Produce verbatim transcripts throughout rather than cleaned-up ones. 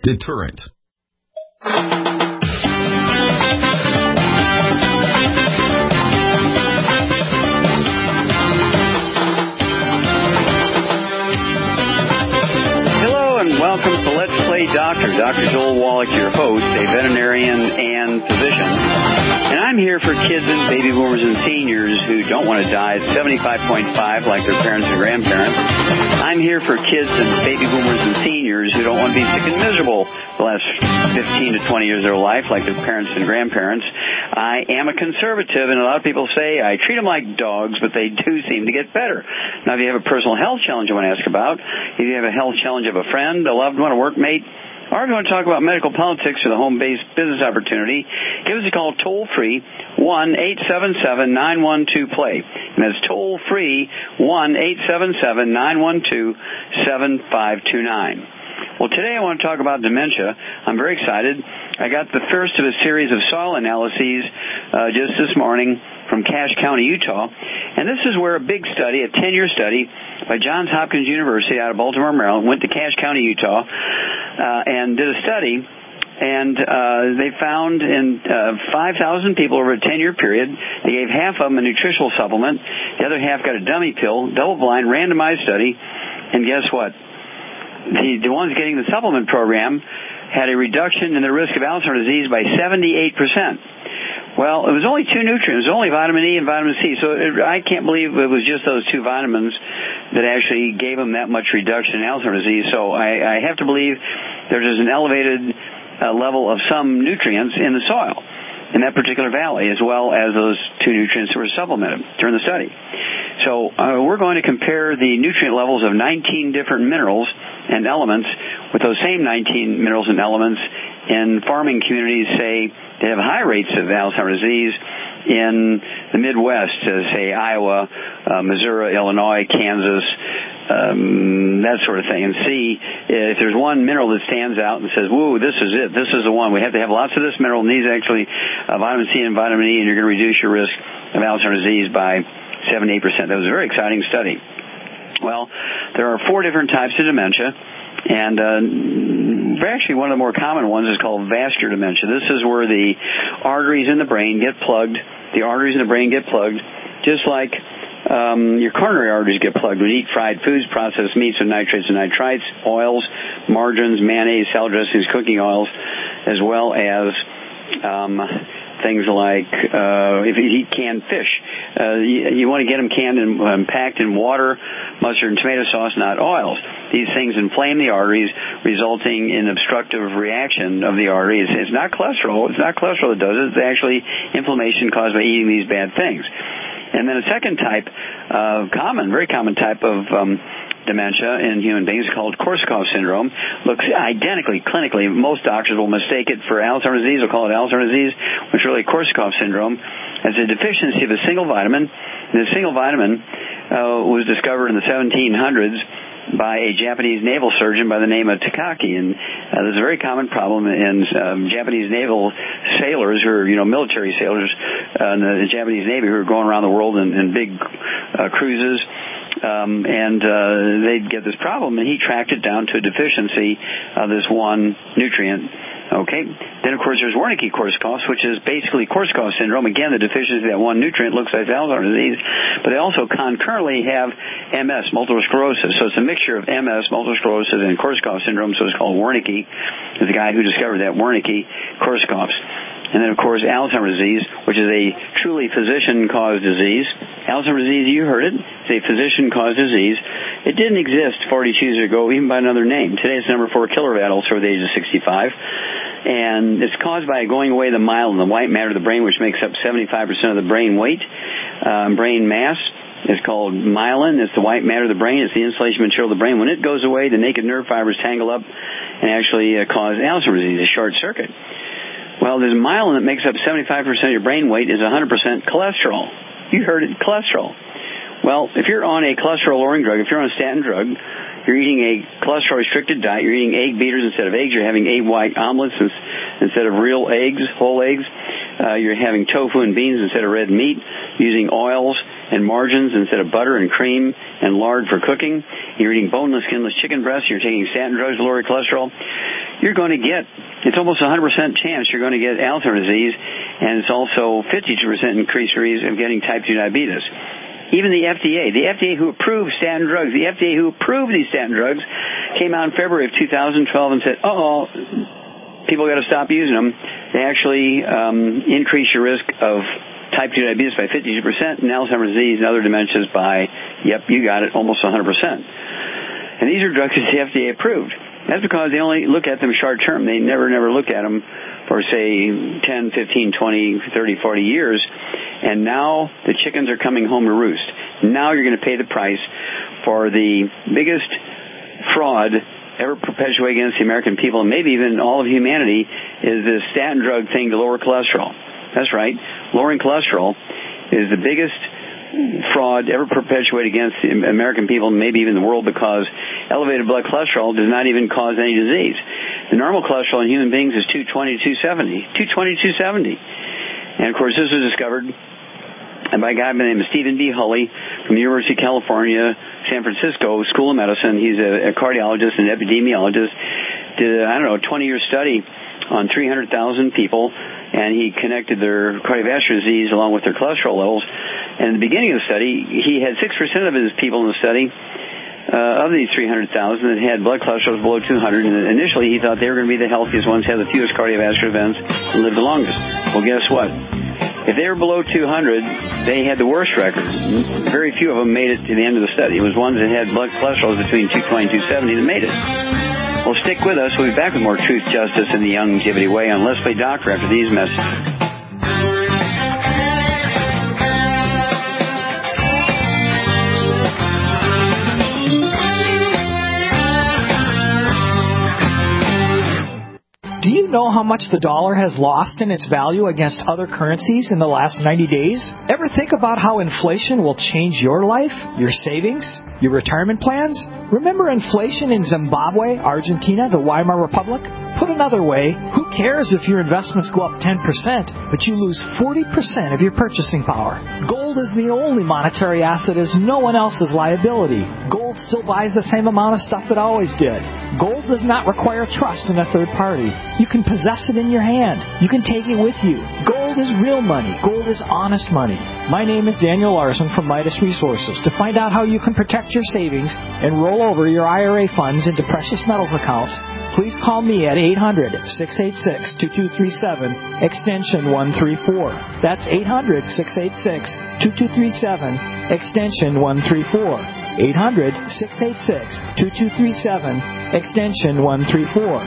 Deterrent. Welcome to Let's Play Doctor. Doctor Joel Wallach, your host, a veterinarian and physician. And I'm here for kids and baby boomers and seniors who don't want to die at seventy-five point five like their parents and grandparents. I'm here for kids and baby boomers and seniors who don't want to be sick and miserable the last fifteen to twenty years of their life like their parents and grandparents. I am a conservative, and a lot of people say I treat them like dogs, but they do seem to get better. Now, if you have a personal health challenge you want to ask about, if you have a health challenge of a friend, a loved one, a workmate, or if you want to talk about medical politics or the home-based business opportunity, give us a call toll-free, one eight seven seven, nine one two, play. And that's toll-free, one eight seven seven, nine one two, seven five two nine. Well, today I want to talk about dementia. I'm very excited. I got the first of a series of soil analyses uh, just this morning from Cache County, Utah. And this is where a big study, a ten-year study by Johns Hopkins University out of Baltimore, Maryland, went to Cache County, Utah, uh, and did a study. And uh, they found in uh, five thousand people over a ten-year period, they gave half of them a nutritional supplement. The other half got a dummy pill, double-blind, randomized study. And guess what? The, the ones getting the supplement program had a reduction in the risk of Alzheimer's disease by seventy-eight percent. Well, it was only two nutrients, it was only vitamin E and vitamin C. So it, I can't believe it was just those two vitamins that actually gave them that much reduction in Alzheimer's disease. So I, I have to believe there's an elevated uh, level of some nutrients in the soil in that particular valley, as well as those two nutrients that were supplemented during the study. So uh, we're going to compare the nutrient levels of nineteen different minerals and elements with those same nineteen minerals and elements in farming communities, say, that have high rates of Alzheimer's disease in the Midwest, uh, say Iowa, uh, Missouri, Illinois, Kansas, um, that sort of thing, and see if there's one mineral that stands out and says, whoa, this is it, this is the one. We have to have lots of this mineral, and these actually uh, vitamin C and vitamin E, and you're going to reduce your risk of Alzheimer's disease by seventy-eight percent. That was a very exciting study. Well, there are four different types of dementia, and uh, actually one of the more common ones is called vascular dementia. This is where the arteries in the brain get plugged. The arteries in the brain get plugged, just like um, your coronary arteries get plugged when you eat fried foods, processed meats with nitrates and nitrites, oils, margarines, mayonnaise, salad dressings, cooking oils, as well as um, things like uh, if you eat canned fish. Uh, you, you want to get them canned and um, packed in water, mustard, and tomato sauce, not oils. These things inflame the arteries, resulting in obstructive reaction of the artery. It's, it's not cholesterol. It's not cholesterol that does it. It's actually inflammation caused by eating these bad things. And then a second type, uh, common, very common type of um, dementia in human beings called Korsakoff syndrome. Looks identically, clinically. Most doctors will mistake it for Alzheimer's disease. They'll call it Alzheimer's disease, which is really Korsakoff syndrome, as a deficiency of a single vitamin. And the single vitamin uh, was discovered in the seventeen hundreds by a Japanese naval surgeon by the name of Takaki. And uh, this is a very common problem in um, Japanese naval sailors who are, you know, military sailors uh, in the Japanese Navy who are going around the world in, in big uh, cruises. Um, and uh, they'd get this problem, and he tracked it down to a deficiency of this one nutrient. Okay. Then, of course, there's Wernicke-Korsakoff, which is basically Korsakoff syndrome. Again, the deficiency of that one nutrient looks like Alzheimer's disease, but they also concurrently have M S, multiple sclerosis. So it's a mixture of M S, multiple sclerosis, and Korsakoff syndrome, so it's called Wernicke. Is the guy who discovered that, Wernicke-Korsakoff. And then, of course, Alzheimer's disease, which is a truly physician-caused disease. Alzheimer's disease, you heard it, it's a physician-caused disease. It didn't exist forty-two years ago, even by another name. Today it's number four killer of adults over the age of sixty-five. And it's caused by going away the myelin, the white matter of the brain, which makes up seventy-five percent of the brain weight, um, brain mass. It's called myelin. It's the white matter of the brain. It's the insulation material of the brain. When it goes away, the naked nerve fibers tangle up and actually uh, cause Alzheimer's disease, a short circuit. Well, there's myelin that makes up seventy-five percent of your brain weight is one hundred percent cholesterol. You heard it, cholesterol. Well, if you're on a cholesterol-lowering drug, if you're on a statin drug, you're eating a cholesterol-restricted diet, you're eating egg beaters instead of eggs, you're having egg white omelets instead of real eggs, whole eggs, uh, you're having tofu and beans instead of red meat, using oils and margins instead of butter and cream and lard for cooking, you're eating boneless, skinless chicken breasts, you're taking statin drugs to lower your cholesterol, you're going to get, it's almost a one hundred percent chance you're going to get Alzheimer's disease, and it's also fifty-two percent increased risk of getting type two diabetes. Even the F D A, the F D A who approved statin drugs, the F D A who approved these statin drugs came out in February of two thousand twelve and said, uh-oh, people got to stop using them. They actually um, increase your risk of type two diabetes by fifty-two percent and Alzheimer's disease and other dementias by, yep, you got it, almost one hundred percent. And these are drugs that the F D A approved. That's because they only look at them short term. They never, never look at them for, say, ten, fifteen, twenty, thirty, forty years. And now the chickens are coming home to roost. Now you're going to pay the price for the biggest fraud ever perpetuated against the American people, and maybe even all of humanity, is this statin drug thing to lower cholesterol. That's right. Lowering cholesterol is the biggest fraud ever perpetuated against the American people, and maybe even the world, because elevated blood cholesterol does not even cause any disease. The normal cholesterol in human beings is two twenty to two seventy. two twenty to two seventy. And, of course, this was discovered by a guy by the name of Stephen B. Hulley from the University of California, San Francisco School of Medicine. He's a, a cardiologist and epidemiologist. Did, I don't know, a twenty-year study on three hundred thousand people, and he connected their cardiovascular disease along with their cholesterol levels. And at the beginning of the study, he had six percent of his people in the study, uh, of these three hundred thousand, that had blood cholesterol below two hundred. And initially, he thought they were going to be the healthiest ones, had the fewest cardiovascular events, and lived the longest. Well, guess what? If they were below two hundred, they had the worst record. Very few of them made it to the end of the study. It was ones that had blood cholesterol between two twenty and two seventy that made it. Well, stick with us. We'll be back with more Truth, Justice, and the Longevity Way on Let's Play Doctor after these messages. Do you know how much the dollar has lost in its value against other currencies in the last ninety days? Ever think about how inflation will change your life, your savings, your retirement plans? Remember inflation in Zimbabwe, Argentina, the Weimar Republic? Put another way, who cares if your investments go up ten percent, but you lose forty percent of your purchasing power? Gold is the only monetary asset as no one else's liability. Gold still buys the same amount of stuff it always did. Gold does not require trust in a third party. You can possess it in your hand. You can take it with you. Gold is real money. Gold is honest money. My name is Daniel Larson from Midas Resources. To find out how you can protect your savings and roll over your I R A funds into precious metals accounts, please call me at eight hundred, six eight six, two two three seven, extension one three four. That's eight hundred, six eight six, two two three seven, extension one three four. eight hundred, six eight six, two two three seven, extension one three four.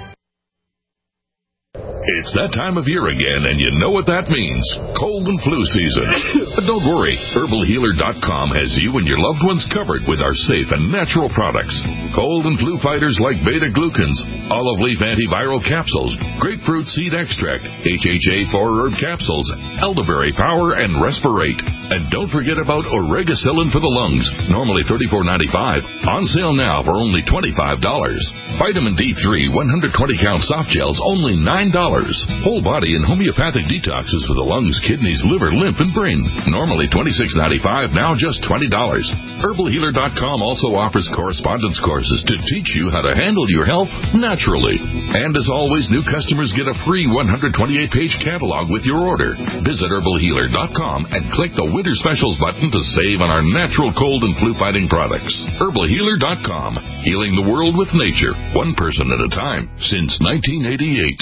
It's that time of year again, and you know what that means. Cold and flu season. But don't worry. Herbal Healer dot com has you and your loved ones covered with our safe and natural products. Cold and flu fighters like beta-glucans, olive leaf antiviral capsules, grapefruit seed extract, H H A four herb capsules, elderberry power, and respirate. And don't forget about Oregacillin for the lungs, normally thirty-four ninety-five, on sale now for only twenty-five dollars. Vitamin D three one hundred twenty count soft gels, only nine dollars. Whole body and homeopathic detoxes for the lungs, kidneys, liver, lymph, and brain. Normally twenty-six ninety-five, now just twenty dollars. Herbal Healer dot com also offers correspondence courses to teach you how to handle your health naturally. And as always, new customers get a free one hundred twenty-eight page catalog with your order. Visit Herbal Healer dot com and click the Winter Specials button to save on our natural cold and flu fighting products. Herbal Healer dot com, healing the world with nature, one person at a time, since nineteen eighty-eight.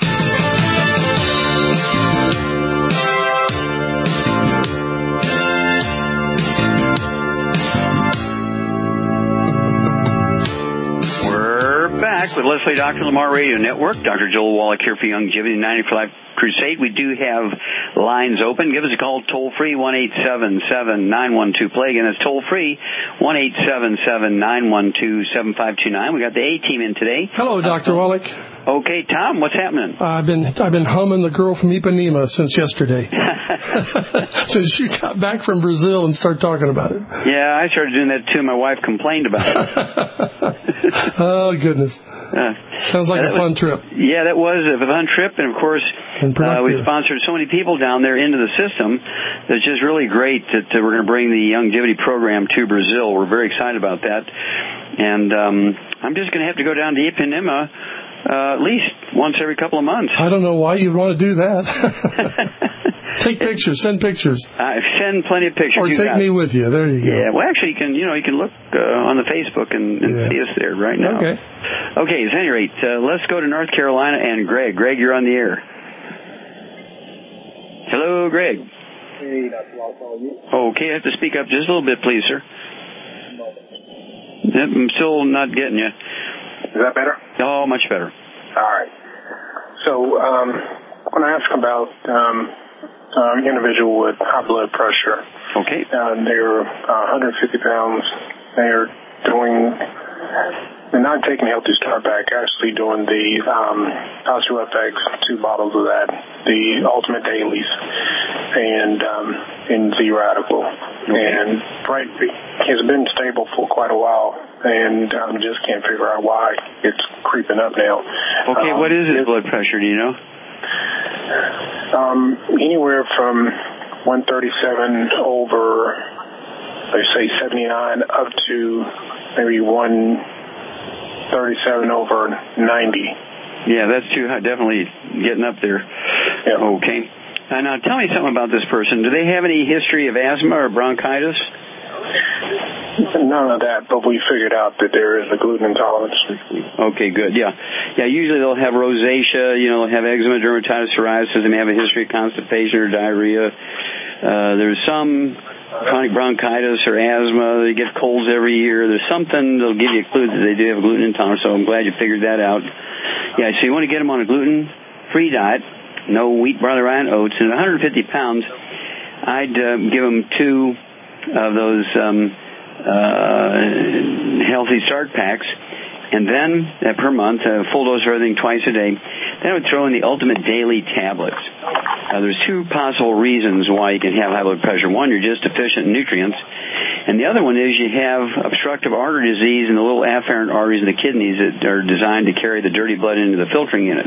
With Leslie Doctor Lamar Radio Network, Doctor Joel Wallach here for Longevity ninety for Life Crusade. We do have lines open. Give us a call toll free, one eight seven seven, nine one two, play. Again, that's toll free, one eight seven seven, nine one two, seven five two nine. We got the A-team in today. Hello, Doctor Uh, Wallach. Okay, Tom, what's happening? Uh, I've been I've been humming the girl from Ipanema since yesterday. Since you got back from Brazil and started talking about it. Yeah, I started doing that too. My wife complained about it. Oh, goodness. Uh, Sounds like uh, a fun trip. Yeah, that was a fun trip, and of course, uh, we sponsored so many people down there into the system. It's just really great that uh, we're going to bring the Longevity program to Brazil. We're very excited about that, and um, I'm just going to have to go down to Ipanema uh, at least once every couple of months. I don't know why you'd want to do that. Take pictures. Send pictures. Uh, send plenty of pictures. Or you take got. me with you. There you go. Yeah. Well, actually, you can. You know, you can look uh, on the Facebook and, and yeah. see us there right now. Okay. Okay. At any rate, uh, let's go to North Carolina and Greg. Greg, you're on the air. Hello, Greg. Hey, Doctor Wallace, how are you? Okay, I have to speak up just a little bit, please, sir. Yep, I'm still not getting you. Is that better? Oh, much better. All right. So, um, I want to ask about um, an individual with high blood pressure. Okay. Uh, they're uh, one hundred fifty pounds. They're doing, they're not taking Healthy Start Pack, actually doing the um, OsteoFX, two bottles of that, the Ultimate Dailies, and um, in Z-Radical. Okay. And right, it's been stable for quite a while, and I um, just can't figure out why it's creeping up now. Okay, um, what is his blood pressure, do you know? Um, anywhere from one thirty-seven over, let's say seventy-nine, up to maybe one thirty-seven over ninety. Yeah, that's too high. Definitely getting up there. Yeah. Okay. Uh, now, tell me something about this person. Do they have any history of asthma or bronchitis? None of that, but we figured out that there is a gluten intolerance. Okay, good. Yeah. Yeah, usually they'll have rosacea, you know, they'll have eczema, dermatitis, psoriasis, they may have a history of constipation or diarrhea. Uh, there's some chronic bronchitis or asthma. They get colds every year. There's something that'll give you a clue that they do have a gluten intolerance, so I'm glad you figured that out. Yeah, so you want to get them on a gluten-free diet, no wheat, barley, rye, and oats, and one hundred fifty pounds, I'd uh, give them two of those um, uh, Healthy Start Packs, and then uh, per month, a full dose of everything twice a day. Then I would throw in the Ultimate Daily tablets. Uh, there's two possible reasons why you can have high blood pressure. One, you're just deficient in nutrients, and the other one is you have obstructive artery disease in the little afferent arteries in the kidneys that are designed to carry the dirty blood into the filtering units.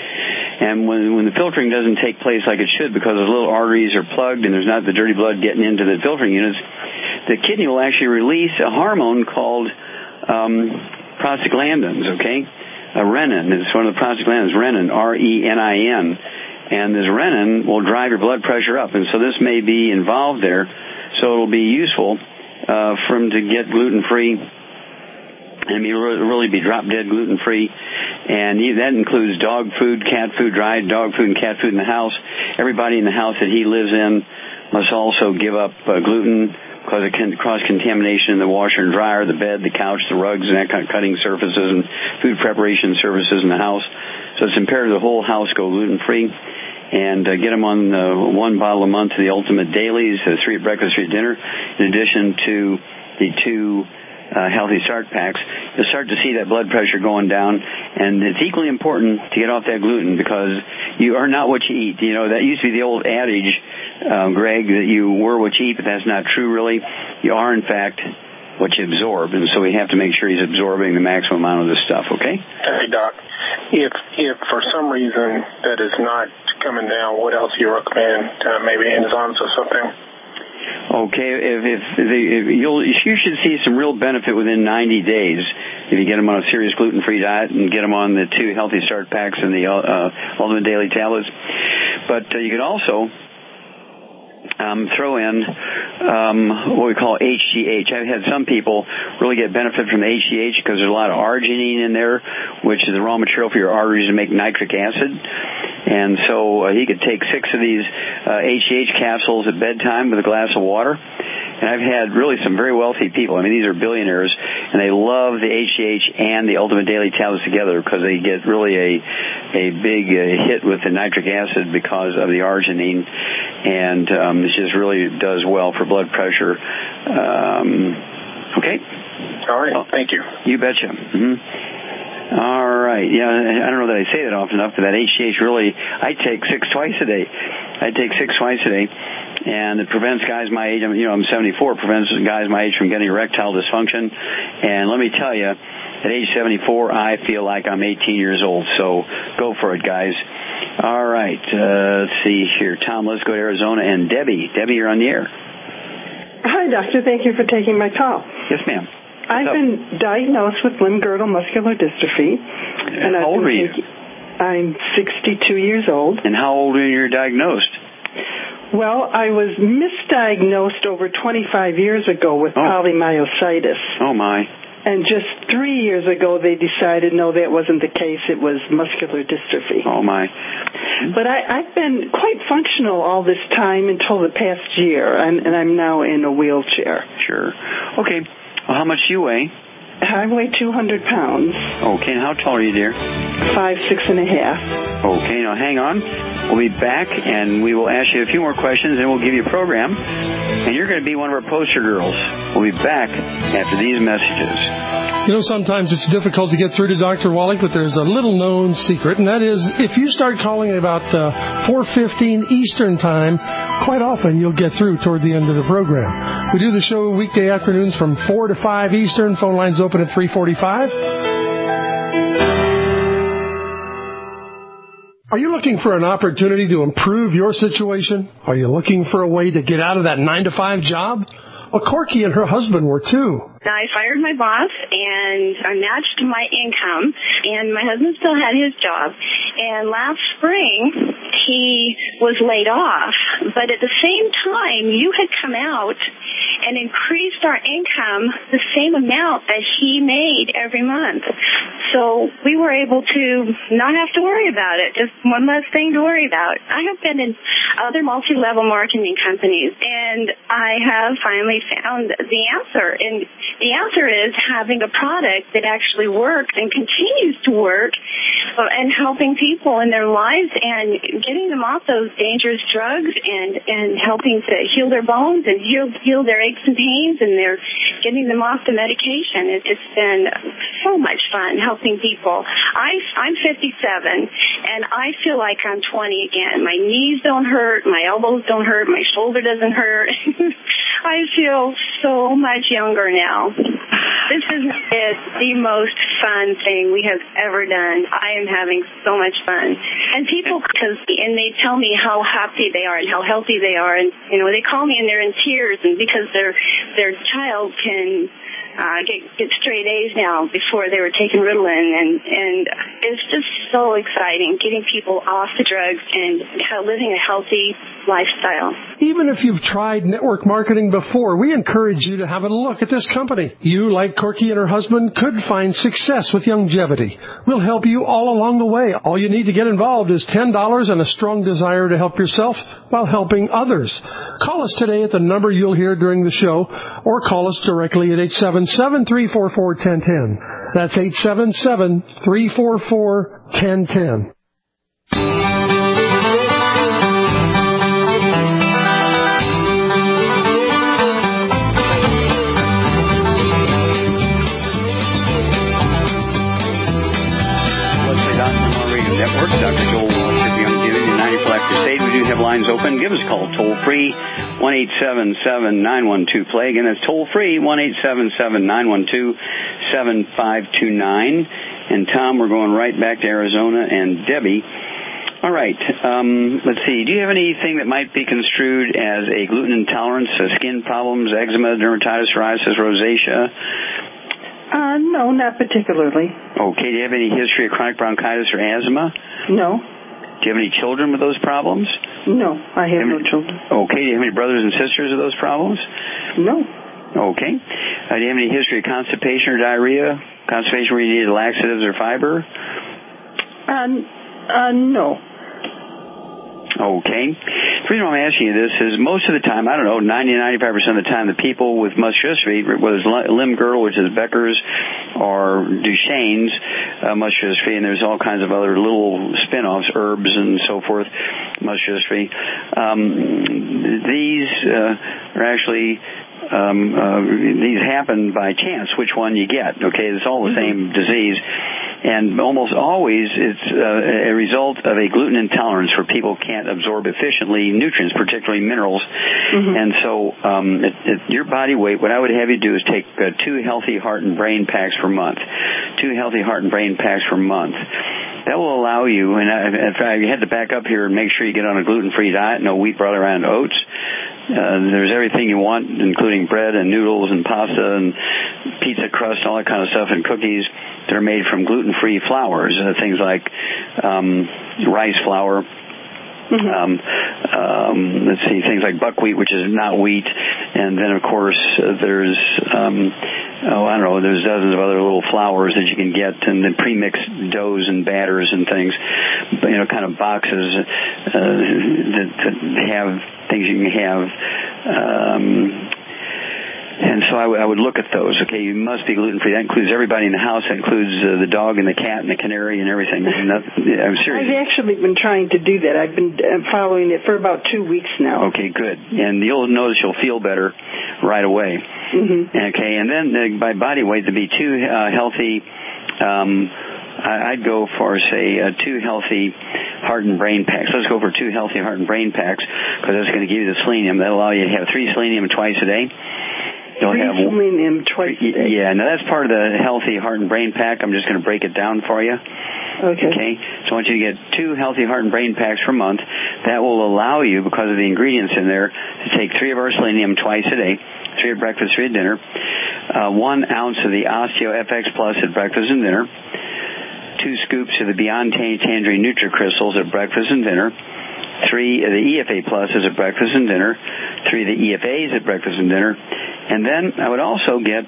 And when, when the filtering doesn't take place like it should because those little arteries are plugged and there's not the dirty blood getting into the filtering units, the kidney will actually release a hormone called um, prostaglandins, okay? A renin. It's one of the prostaglandins, renin, R E N I N. And this renin will drive your blood pressure up. And so this may be involved there. So it will be useful uh, for them to get gluten-free and be really be drop-dead gluten-free. And that includes dog food, cat food, dried dog food and cat food in the house. Everybody in the house that he lives in must also give up uh, gluten because of cross-contamination in the washer and dryer, the bed, the couch, the rugs, and that kind of cutting surfaces and food preparation surfaces in the house. So it's imperative the whole house go gluten-free. And uh, get them on uh, one bottle a month of the Ultimate Dailies, uh, three at breakfast, three at dinner, in addition to the two Uh, Healthy Start Packs. You'll start to see that blood pressure going down, and it's equally important to get off that gluten because you are not what you eat. You know, that used to be the old adage, uh, Greg, that you were what you eat, but that's not true really. You are, in fact, what you absorb, and so we have to make sure he's absorbing the maximum amount of this stuff, okay? Hey, Doc, if, if for some reason that is not coming down, what else do you recommend? Uh, maybe enzymes or something? Okay, if, if, if you'll, you should see some real benefit within ninety days if you get them on a serious gluten-free diet and get them on the two Healthy Start Packs and the uh, Ultimate Daily tablets. But uh, you can also um, throw in um, what we call H G H. I've had some people really get benefit from the H G H because there's a lot of arginine in there, which is the raw material for your arteries to make nitric acid. And so uh, he could take six of these uh, H G H capsules at bedtime with a glass of water. And I've had really some very wealthy people. I mean, these are billionaires, and they love the H G H and the Ultimate Daily tablets together because they get really a a big uh, hit with the nitric acid because of the arginine. And um, this just really does well for blood pressure. Um, okay? All right. Oh, thank you. You betcha. Mm-hmm. All right. Yeah, I don't know that I say that often enough, but that H G H really, I take six twice a day. I take six twice a day, and it prevents guys my age, you know, I'm seventy-four, prevents guys my age from getting erectile dysfunction. And let me tell you, At age seventy-four, I feel like I'm eighteen years old. So go for it, guys. All right. Uh, let's see here. Tom, let's go to Arizona. And Debbie. Debbie, you're on the air. Hi, Doctor. Thank you for taking my call. Yes, ma'am. I've up? been diagnosed with limb-girdle muscular dystrophy. And how I've old been are you? taking, I'm sixty-two years old. And how old are you diagnosed? Well, I was misdiagnosed over twenty-five years ago with oh. polymyositis. Oh, my. And just three years ago, they decided, no, that wasn't the case. It was muscular dystrophy. Oh, my. But I, I've been quite functional all this time until the past year, and, and I'm now in a wheelchair. Sure. Okay. Well, how much do you weigh? I weigh two hundred pounds. Okay. And how tall are you, dear? Five, six and a half. Okay. Now, hang on. We'll be back, and we will ask you a few more questions, and we'll give you a program. And you're going to be one of our poster girls. We'll be back after these messages. You know, sometimes it's difficult to get through to Doctor Wallach, but there's a little-known secret, and that is if you start calling about uh, four fifteen Eastern Time, quite often you'll get through toward the end of the program. We do the show weekday afternoons from four to five Eastern. Phone lines open at three forty-five. Are you looking for an opportunity to improve your situation? Are you looking for a way to get out of that nine to five job? Well, Corky and her husband were too. I fired my boss, and I matched my income, and my husband still had his job. And last spring, he was laid off. But at the same time, you had come out and increased our income the same amount that he made every month. So we were able to not have to worry about it, just one less thing to worry about. I have been in other multi-level marketing companies, and I have finally found the answer. And the answer is having a product that actually works and continues to work and helping people in their lives and getting them off those dangerous drugs and, and helping to heal their bones and heal, heal their aches and pains, and they're getting them off the medication. It, it's been so much fun helping people. I, I'm fifty-seven, and I feel like I'm twenty again. My knees don't hurt. My elbows don't hurt. My shoulder doesn't hurt. I feel so much younger now. This is the most fun thing we have ever done. I am having so much fun. And people, because and they tell me how happy they are and how healthy they are. And, you know, they call me and they're in tears, and because their their child can uh, get, get straight A's now before they were taking Ritalin. And, and it's just so exciting getting people off the drugs and living a healthy lifestyle. Even if you've tried network marketing before, we encourage you to have a look at this company. You, like Corky and her husband, could find success with Youngevity. We'll help you all along the way. All you need to get involved is ten dollars and a strong desire to help yourself while helping others. Call us today at the number you'll hear during the show, or call us directly at eight seven seven, three four four, one zero one zero. That's eight seven seven, three four four, one zero one zero. Network. Doctor Joel Wallach of Youngevity, ninety-four Crusade. We do have lines open. Give us a call toll free, one eight seven seven, nine one two, play. Again, that's toll free, one eight seven seven, nine one two, seven five two nine. And Tom, we're going right back to Arizona. And Debbie. All right. Um, let's see. Do you have anything that might be construed as a gluten intolerance, uh, skin problems, eczema, dermatitis, psoriasis, rosacea? Uh, no, not particularly. Okay. Do you have any history of chronic bronchitis or asthma? No. Do you have any children with those problems? No, I have, have no any, children. Okay. Do you have any brothers and sisters with those problems? No. Okay. Uh, do you have any history of constipation or diarrhea? Constipation where you needed laxatives or fiber? Uh, uh, no. Okay. The reason I'm asking you this is most of the time, I don't know, ninety to ninety-five percent of the time, the people with muscular dystrophy, whether it's limb-girdle, which is Becker's, or Duchenne's uh, muscular dystrophy, and there's all kinds of other little spin-offs, herbs and so forth, muscular dystrophy. Um, these uh, are actually... Um, uh, these happen by chance, which one you get. Okay, it's all the same disease. and almost always it's uh, a result of a gluten intolerance where people can't absorb efficiently nutrients, particularly minerals. Mm-hmm. And so um, at, at your body weight, what I would have you do is take uh, two healthy heart and brain packs per month. Two healthy heart and brain packs per month. That will allow you, and I, in fact, you had to back up here and make sure you get on a gluten-free diet, no wheat, barley, rye, and oats. Uh, there's everything you want, including bread and noodles and pasta and pizza crust, all that kind of stuff, and cookies that are made from gluten-free flours, uh, things like um, rice flour. Mm-hmm. Um, um, let's see, things like buckwheat, which is not wheat, and then of course uh, there's um, oh I don't know, there's dozens of other little flours that you can get, and then pre-mixed doughs and batters and things, you know, kind of boxes uh, that, that have things you can have. Um, And so I, w- I would look at those. Okay, you must be gluten-free. That includes everybody in the house. That includes uh, the dog and the cat and the canary and everything. And that, I'm serious. I've actually been trying to do that. I've been uh, following it for about two weeks now. Okay, good. And you'll notice you'll feel better right away. Mm-hmm. Okay, and then uh, by body weight, to be two uh, healthy, um, I- I'd go for, say, uh, two healthy heart and brain packs. Let's go for two healthy heart and brain packs because that's going to give you the selenium. That'll allow you to have three selenium twice a day. You'll have selenium twice a day. Yeah, now that's part of the healthy heart and brain pack. I'm just going to break it down for you. Okay. Okay. So I want you to get two healthy heart and brain packs per month. That will allow you, because of the ingredients in there, to take three of our selenium twice a day, three at breakfast, three at dinner, uh, one ounce of the Osteo F X Plus at breakfast and dinner, two scoops of the Beyond Tangerine NutriCrystals at breakfast and dinner, three of the E F A Pluses at breakfast and dinner, three of the E F As at breakfast and dinner, and then I would also get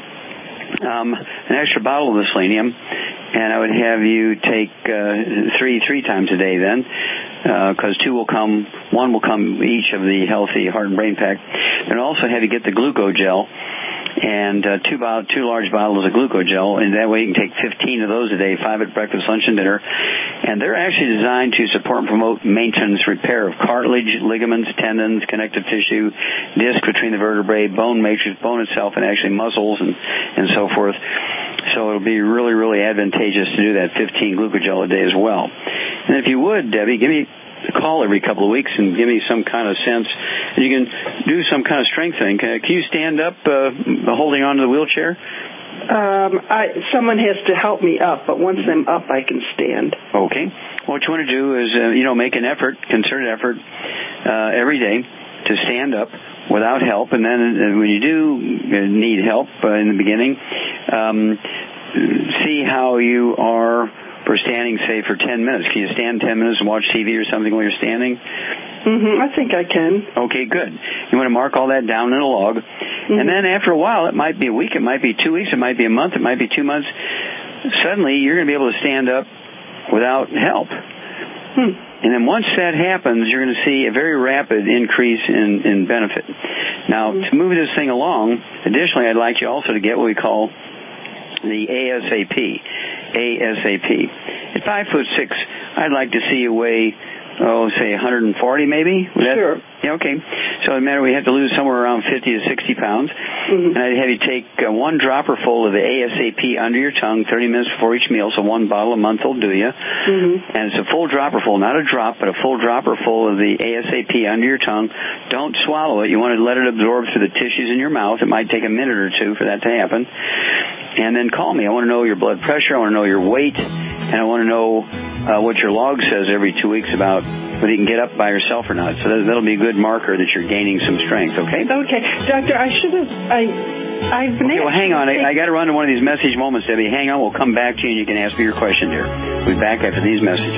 um, an extra bottle of the selenium, and I would have you take uh, three three times a day then, because uh, two will come, one will come each of the healthy heart and brain pack, and also have you get the glucogel, and uh, two bottle, two large bottles of glucogel, and that way you can take fifteen of those a day, five at breakfast, lunch, and dinner. And they're actually designed to support and promote maintenance, repair of cartilage, ligaments, tendons, connective tissue, disc between the vertebrae, bone matrix, bone itself, and actually muscles and, and so forth. So it'll be really, really advantageous to do that fifteen glucogel a day as well. And if you would, Debbie, give me a call every couple of weeks and give me some kind of sense. You can do some kind of strengthening. Can, can you stand up uh, holding on to the wheelchair? Um, I, someone has to help me up, but once I'm up, I can stand. Okay. What you want to do is, uh, you know, make an effort, concerted effort uh, every day to stand up without help. And then uh, when you do need help uh, in the beginning, um, see how you are for standing, say, for ten minutes. Can you stand ten minutes and watch T V or something while you're standing? Mm-hmm. I think I can. Okay, good. You want to mark all that down in a log. Mm-hmm. And then after a while, it might be a week, it might be two weeks, it might be a month, it might be two months. Suddenly, you're going to be able to stand up without help. Hmm. And then once that happens, you're going to see a very rapid increase in, in benefit. Now, mm-hmm. to move this thing along, additionally, I'd like you also to get what we call the ASAP. ASAP. At five foot six, I'd like to see you weigh, oh, say one hundred forty maybe? Was that, sure. Yeah, okay. So it matter we have to lose somewhere around fifty to sixty pounds. Mm-hmm. And I'd have you take uh, one dropper full of the ASAP under your tongue thirty minutes before each meal, so one bottle a month will do you. Mm-hmm. And it's a full dropper full, not a drop, but a full dropper full of the ASAP under your tongue. Don't swallow it. You want to let it absorb through the tissues in your mouth. It might take a minute or two for that to happen. And then call me. I want to know your blood pressure. I want to know your weight. And I want to know uh, what your log says every two weeks about whether you can get up by yourself or not. So that, that'll be a good marker that you're gaining some strength, okay? Okay. Doctor, I should have... I, I've been... Okay, well, hang on. I, I got to run to one of these message moments, Debbie. Hang on. We'll come back to you and you can ask me your question here. We'll be back after these messages.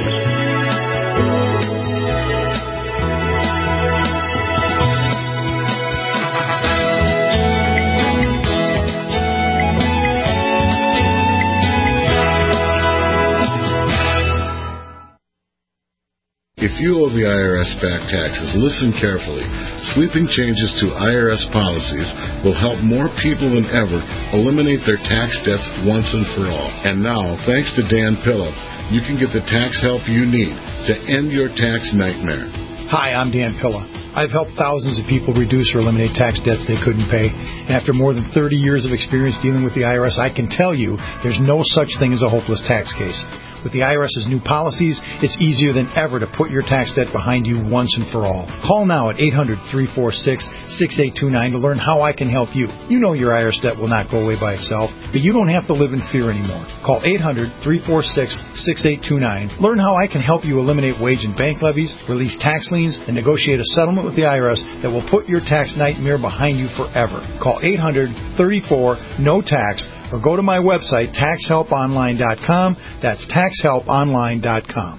If you owe the I R S back taxes, listen carefully. Sweeping changes to I R S policies will help more people than ever eliminate their tax debts once and for all. And now, thanks to Dan Pilla, you can get the tax help you need to end your tax nightmare. Hi, I'm Dan Pilla. I've helped thousands of people reduce or eliminate tax debts they couldn't pay. And after more than thirty years of experience dealing with the I R S, I can tell you there's no such thing as a hopeless tax case. With the I R S's new policies, it's easier than ever to put your tax debt behind you once and for all. Call now at eight hundred, three four six, six eight two nine to learn how I can help you. You know your I R S debt will not go away by itself, but you don't have to live in fear anymore. Call eight hundred, three four six, six eight two nine. Learn how I can help you eliminate wage and bank levies, release tax liens, and negotiate a settlement with the I R S that will put your tax nightmare behind you forever. Call eight hundred, thirty-four, N O T A X or go to my website, tax help online dot com. That's tax help online dot com.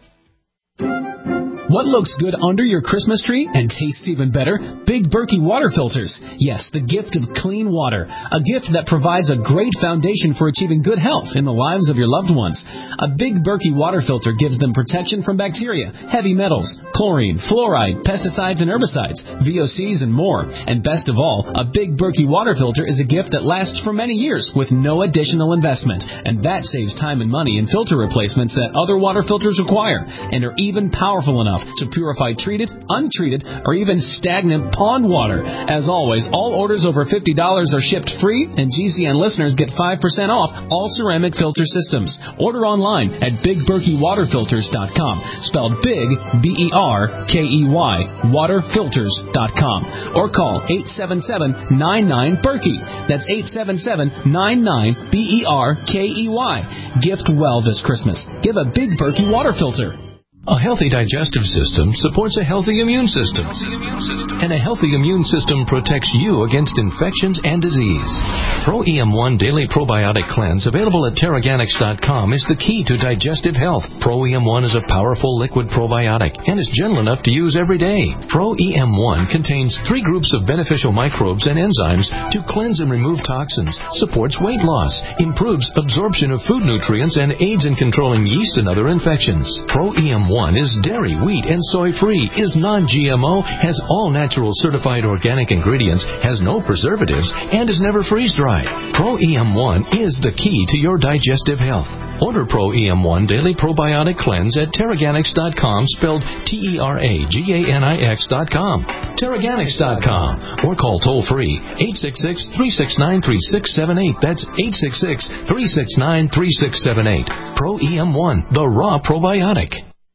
What looks good under your Christmas tree and tastes even better? Big Berkey water filters. Yes, the gift of clean water. A gift that provides a great foundation for achieving good health in the lives of your loved ones. A Big Berkey water filter gives them protection from bacteria, heavy metals, chlorine, fluoride, pesticides and herbicides, V O Cs and more. And best of all, a Big Berkey water filter is a gift that lasts for many years with no additional investment. And that saves time and money in filter replacements that other water filters require and are even powerful enough to purify treated, untreated, or even stagnant pond water. As always, all orders over fifty dollars are shipped free, and G C N listeners get five percent off all ceramic filter systems. Order online at big berkey water filters dot com, spelled big, B E R K E Y, water filters dot com, or call eight seven seven, nine nine, Berkey. That's eight seven seven, nine nine, B E R K E Y. Gift well this Christmas. Give a Big Berkey water filter. A healthy digestive system supports a healthy immune system. And a healthy immune system protects you against infections and disease. Pro E M one Daily Probiotic Cleanse, available at Terraganics dot com, is the key to digestive health. Pro E M one is a powerful liquid probiotic and is gentle enough to use every day. Pro E M one contains three groups of beneficial microbes and enzymes to cleanse and remove toxins, supports weight loss, improves absorption of food nutrients, and aids in controlling yeast and other infections. Pro E M one is dairy, wheat, and soy-free, is non-G M O, has all natural certified organic ingredients, has no preservatives, and is never freeze-dried. Pro E M one is the key to your digestive health. Order Pro E M one Daily Probiotic Cleanse at Terraganics dot com, spelled T E R A G A N I X dot com. Terraganics dot com, or call toll-free eight six six, three six nine, three six seven eight. That's eight six six, three six nine, three six seven eight. Pro E M one, the raw probiotic.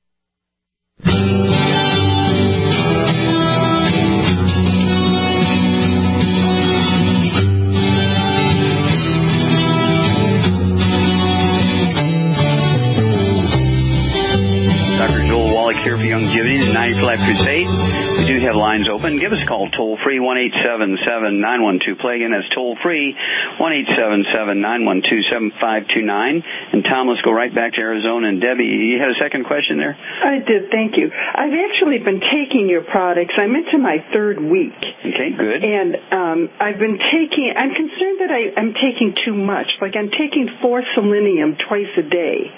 Doctor Joel Wallach here for Youngevity, the ninety for Life Crusade. We do have lines open. Give us a call toll-free, one eight seven seven, nine one two, play again. That's toll-free, one eight seven seven, nine one two, seven five two nine. And Tom, let's go right back to Arizona. And Debbie, you had a second question there? I did, thank you. I've actually been taking your products. I'm into my third week. Okay, good. And um, I've been taking, I'm concerned that I, I'm taking too much. Like I'm taking four selenium twice a day.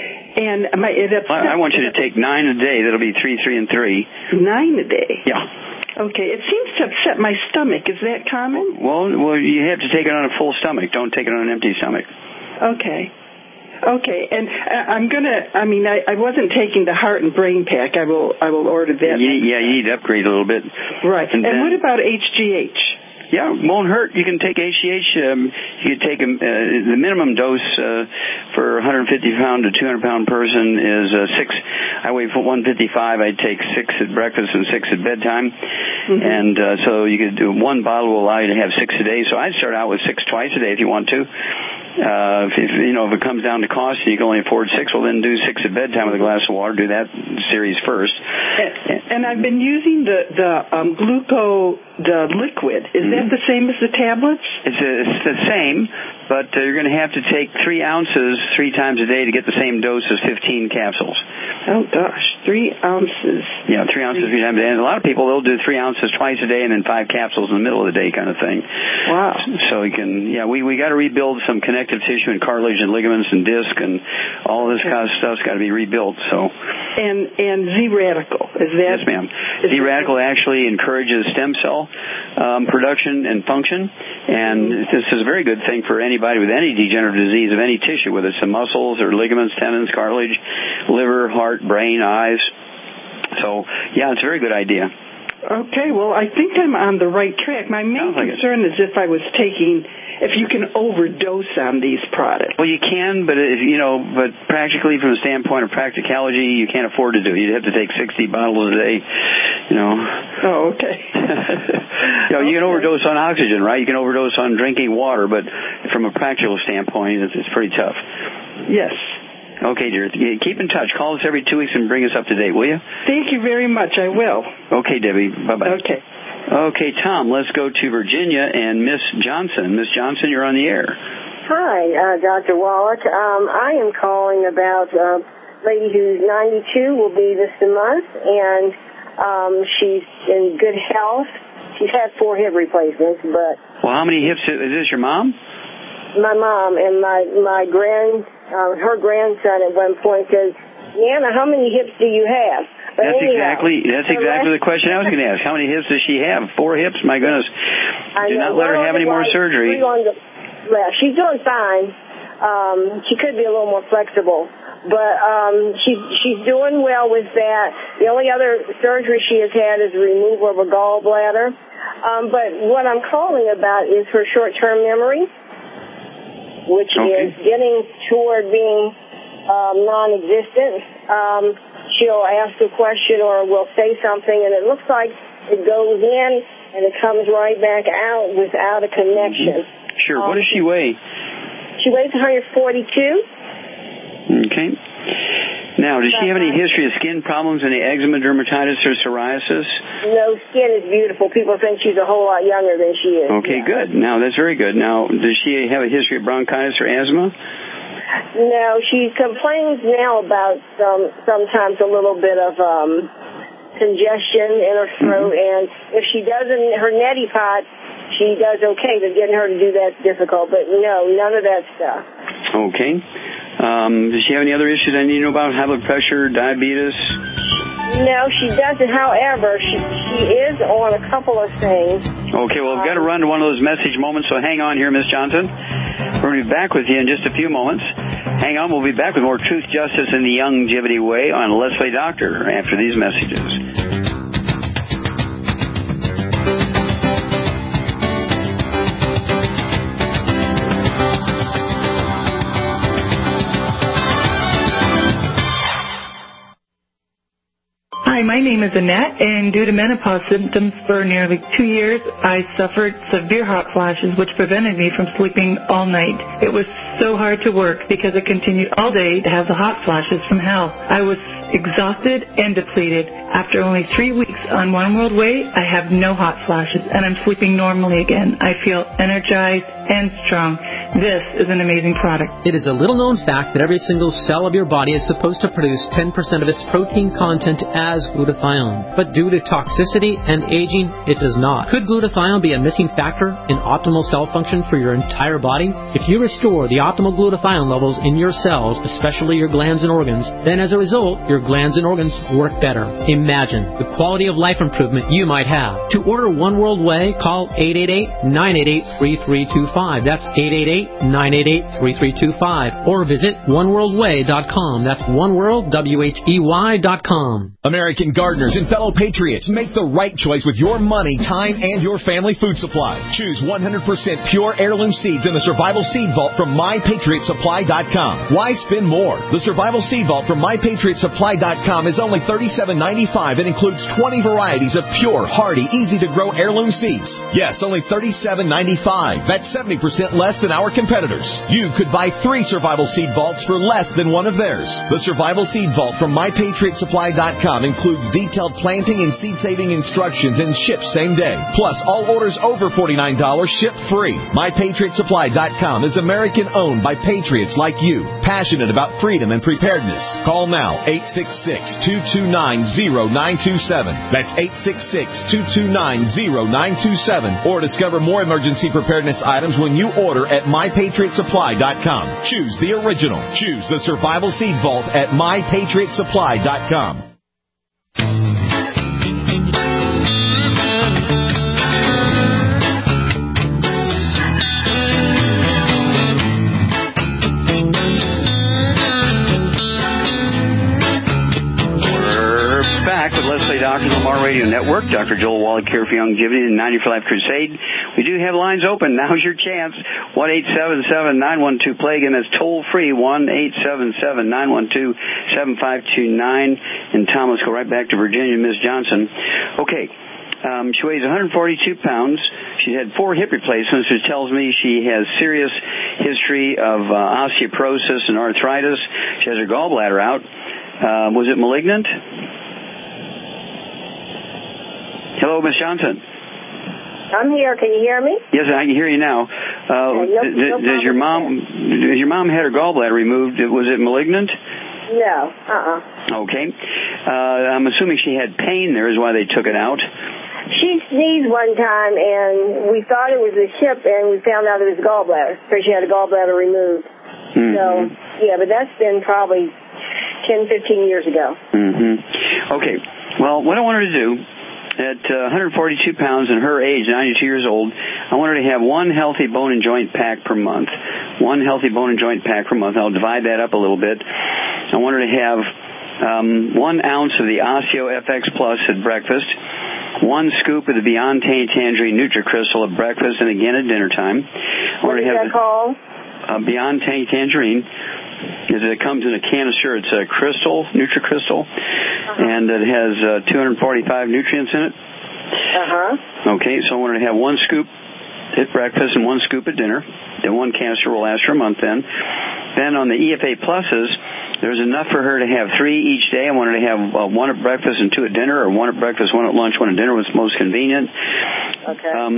And my, it upsets, I want you to take nine a day. That'll be three, three, and three. Nine a day? Yeah. Okay. It seems to upset my stomach. Is that common? Well, well, you have to take it on a full stomach. Don't take it on an empty stomach. Okay. Okay. And uh, I'm gonna. I mean, I, I wasn't taking the heart and brain pack. I will. I will order that. You, yeah, you need to upgrade a little bit. Right. And, and what about H G H? Yeah, won't hurt. You can take H G H. Um, you can take um, uh, the minimum dose uh, for a one hundred fifty pound to two hundred pound person is uh, six. I weigh one fifty-five. I take six at breakfast and six at bedtime, mm-hmm. and uh, so you could do one bottle will allow you to have six a day. So I'd start out with six twice a day if you want to. Uh, if, if you know if it comes down to cost and you can only afford six, well then do six at bedtime with a glass of water. Do that series first. And, and I've been using the the um, gluco the liquid. Is mm-hmm. that the same as the tablets? It's, a, it's the same, but uh, you're going to have to take three ounces three times a day to get the same dose as fifteen capsules. Oh gosh, three ounces. Yeah, three ounces three times a day. And a lot of people they'll do three ounces twice a day and then five capsules in the middle of the day, kind of thing. Wow. So you can, yeah, we we got to rebuild some connective tissue and cartilage and ligaments and disc and all this okay. kind of stuff's got to be rebuilt. So. And and Z-Radical is that? Yes, ma'am. Z-Radical actually encourages stem cell um, production and function, and mm-hmm. this is a very good thing for anybody with any degenerative disease of any tissue, whether it's the muscles or ligaments, tendons, cartilage, liver, heart, brain, eyes. So, yeah, it's a very good idea. Okay, well, I think I'm on the right track. My main like concern it. is if I was taking, if you can overdose on these products. Well, you can, but if, you know, but practically from the standpoint of practicality, you can't afford to do it. You'd have to take sixty bottles a day, you know. Oh, okay. you know, you can overdose on oxygen, right? You can overdose on drinking water, but from a practical standpoint, it's, it's pretty tough. Yes. Okay, dear. Keep in touch. Call us every two weeks and bring us up to date, will you? Thank you very much. I will. Okay, Debbie. Bye-bye. Okay. Okay, Tom, let's go to Virginia and Miss Johnson. Miss Johnson, you're on the air. Hi, uh, Doctor Wallach. Um, I am calling about a lady who's ninety-two, will be this month, and um, she's in good health. She's had four hip replacements, but... Well, how many hips? Is this your mom? My mom and my, my grand... Uh, her grandson at one point says, Nana, how many hips do you have? But that's anyhow, exactly that's exactly the question I was going to ask. How many hips does she have? Four hips? My goodness. I Do know. not let her One have on any the more right, surgery. three on the left. She's doing fine. Um, she could be a little more flexible. But um, she, she's doing well with that. The only other surgery she has had is the removal of a gallbladder. Um, but what I'm calling about is her short-term memory, which okay. is getting toward being um, non-existent. Um, she'll ask a question or will say something, and it looks like it goes in and it comes right back out without a connection. Mm-hmm. Sure. Um, what does she weigh? She weighs one forty-two. Okay. Now, does she have any history of skin problems, any eczema, dermatitis, or psoriasis? No, skin is beautiful. People think she's a whole lot younger than she is. Okay, yeah. Good. Now, that's very good. Now, does she have a history of bronchitis or asthma? No, she complains now about um, sometimes a little bit of um, congestion in her throat, mm-hmm. and if she doesn't, her neti pot, she does okay, but getting her to do that's difficult. But no, none of that stuff. Okay. Um, does she have any other issues I need to know about? High blood pressure, diabetes? No, she doesn't. However, she she is on a couple of things. Okay, well, I've got to run to one of those message moments, so hang on here, Miss Johnson. We're going to be back with you in just a few moments. Hang on, we'll be back with more Truth, Justice, and the Longevity Way on Let's Play Doctor after these messages. Hi, my name is Annette, and due to menopause symptoms for nearly two years, I suffered severe hot flashes, which prevented me from sleeping all night. It was so hard to work because I continued all day to have the hot flashes from hell. I was exhausted and depleted. After only three weeks on One World Way, I have no hot flashes, and I'm sleeping normally again. I feel energized and strong. This is an amazing product. It is a little-known fact that every single cell of your body is supposed to produce ten percent of its protein content as glutathione. But due to toxicity and aging, it does not. Could glutathione be a missing factor in optimal cell function for your entire body? If you restore the optimal glutathione levels in your cells, especially your glands and organs, then as a result, your glands and organs work better. Imagine the quality of life improvement you might have. To order One World Way, call eight eight eight, nine eight eight, three three two five. That's eight eight eight, nine eight eight, three three two five. Or visit one world way dot com. That's oneworld, W H E Y dot com. American gardeners and fellow patriots, make the right choice with your money, time, and your family food supply. Choose one hundred percent pure heirloom seeds in the Survival Seed Vault from my patriot supply dot com. Why spend more? The Survival Seed Vault from my patriot supply dot com is only thirty-seven ninety-five and includes twenty varieties of pure, hardy, easy-to-grow heirloom seeds. Yes, only thirty-seven ninety-five. That's seventy percent less than our competitors. You could buy three Survival Seed Vaults for less than one of theirs. The Survival Seed Vault from my patriot supply dot com includes detailed planting and seed-saving instructions and ships same day. Plus, all orders over forty-nine dollars ship free. my patriot supply dot com is American-owned by patriots like you, passionate about freedom and preparedness. Call now, eight six six, two two nine, zero nine two seven. That's eight six six, two two nine, zero nine two seven. Or discover more emergency preparedness items when you order at my patriot supply dot com. Choose the original. Choose the Survival Seed Vault at my patriot supply dot com. Play Doctors on Mar Radio Network. Doctor Joel Wallach here for Longevity and ninety for Life Crusade. We do have lines open. Now's your chance. one eight seven seven nine one two play. Again, that's toll free. one eight seven seven nine one two seven five two nine. And Tom, let's go right back to Virginia, Miz Johnson. Okay. Um, she weighs one hundred forty-two pounds. She had four hip replacements, which tells me she has serious history of uh, osteoporosis and arthritis. She has her gallbladder out. Uh, was it malignant? Hello, Miz Johnson. I'm here. Can you hear me? Yes, I can hear you now. Uh, okay, no, d- no does your mom? Does your mom had her gallbladder removed? Was it malignant? No. Uh-uh. Okay. Uh, I'm assuming she had pain there, is why they took it out. She sneezed one time, and we thought it was a hip, and we found out it was gallbladder, so she had a gallbladder removed. Mm-hmm. So, yeah, but that's been probably ten, fifteen years ago. Mm-hmm. Okay. Well, what I want her to do, at uh, one hundred forty-two pounds and her age, ninety-two years old, I want her to have one healthy bone and joint pack per month. One healthy bone and joint pack per month. I'll divide that up a little bit. I want her to have um, one ounce of the Osteo F X Plus at breakfast, one scoop of the Beyond Tangerine NutriCrystal at breakfast, and again at dinner time. I what want is to have that called? Uh, Beyond Tangerine. It comes in a canister. It's a crystal, NutriCrystal, uh-huh. and it has uh, two hundred forty-five nutrients in it. Uh-huh. Okay, so I wanted to have one scoop at breakfast and one scoop at dinner. Then one canister will last for a month then. Then on the E F A Pluses, there's enough for her to have three each day. I wanted to have uh, one at breakfast and two at dinner, or one at breakfast, one at lunch, one at dinner was most convenient. Okay. Um,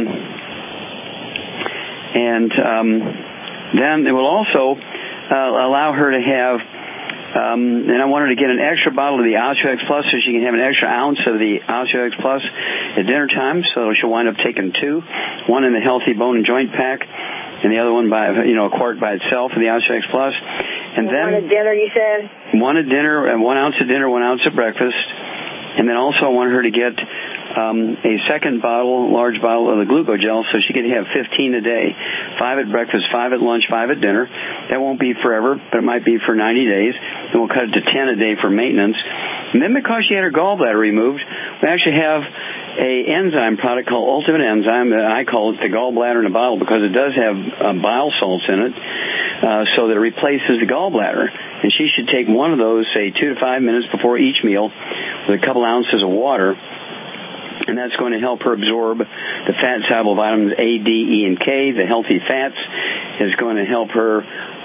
and um, then it will also Uh, allow her to have, um, and I want her to get an extra bottle of the Osteo X Plus so she can have an extra ounce of the Osteo X Plus at dinner time, so she'll wind up taking two, one in the healthy bone and joint pack, and the other one by, you know, a quart by itself of the Osteo X Plus. And, and then one at dinner, you said? One at dinner, and one ounce at dinner, one ounce at breakfast. And then also I want her to get um, a second bottle, large bottle of the glucogel, so she could have fifteen a day. Five at breakfast, five at lunch, five at dinner. That won't be forever, but it might be for ninety days. Then we'll cut it to ten a day for maintenance. And then because she had her gallbladder removed, we actually have a enzyme product called Ultimate Enzyme. I call it the gallbladder in a bottle because it does have uh, bile salts in it, uh, so that it replaces the gallbladder. And she should take one of those, say, two to five minutes before each meal with a couple ounces of water. And that's going to help her absorb the fat-soluble vitamins A, D, E, and K. The healthy fats is going to help her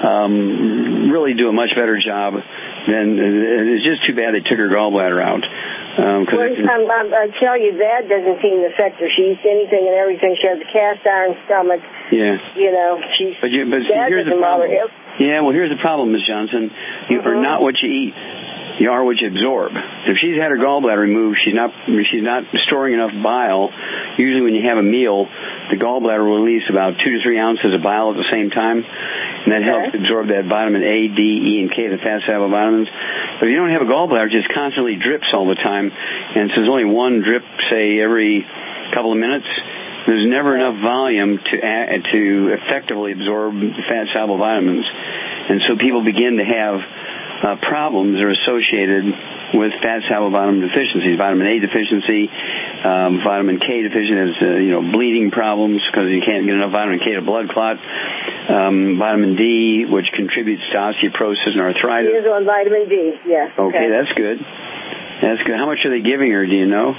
um, really do a much better job than, it's just too bad they took her gallbladder out. Um, well, it, I'm, I'm, I tell you, that doesn't seem to affect her. She eats anything and everything. She has a cast iron stomach. Yeah. You know, she's, but you, but see, that here's the doesn't problem. bother her. Yeah, well, here's the problem, Miz Johnson. You mm-hmm. are not what you eat. You are what you absorb. If she's had her gallbladder removed, she's not she's not storing enough bile. Usually when you have a meal, the gallbladder will release about two to three ounces of bile at the same time, and that okay. helps absorb that vitamin A, D, E, and K, the fat-soluble vitamins. But if you don't have a gallbladder, it just constantly drips all the time, and so there's only one drip, say, every couple of minutes. There's never enough volume to add, to effectively absorb the fat-soluble vitamins, and so people begin to have Uh, problems are associated with fat-soluble vitamin deficiencies. Vitamin A deficiency, um, vitamin K deficiency is, uh, you know, bleeding problems because you can't get enough vitamin K to blood clot. Um, vitamin D, which contributes to osteoporosis and arthritis. She is on vitamin D, yes. Okay, okay, that's good. That's good. How much are they giving her, do you know?